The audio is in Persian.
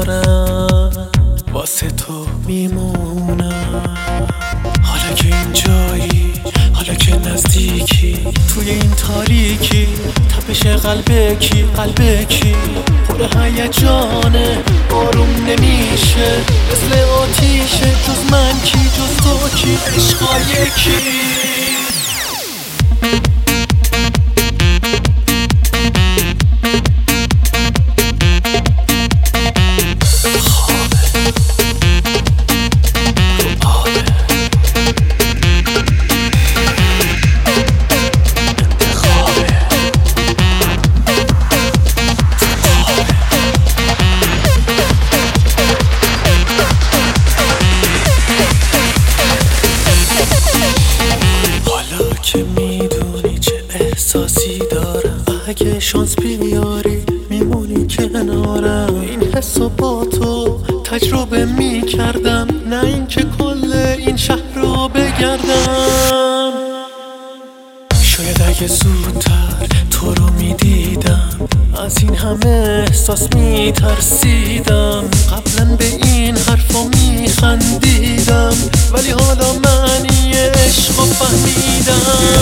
دارم، واسه تو میمونم. حالا که اینجایی، حالا که نزدیکی، توی این تاریکی، تپش قلبکی پر هیجانه، آروم نمیشه، مثل آتیشه. جز من کی، جز تو کی، عشقا یکی. که میدونی چه احساسی دارم، اگه شانس بیاری میمونی کنارم. این حسو با تو تجربه میکردم، نه اینکه کل این شهر رو بگردم. شاید اگه زودتر تو رو میدیدم، از این همه احساس میترسیدم. قبلا به این حرفا میخندیدم، ولی حالا معنی عشقو فهمیدم.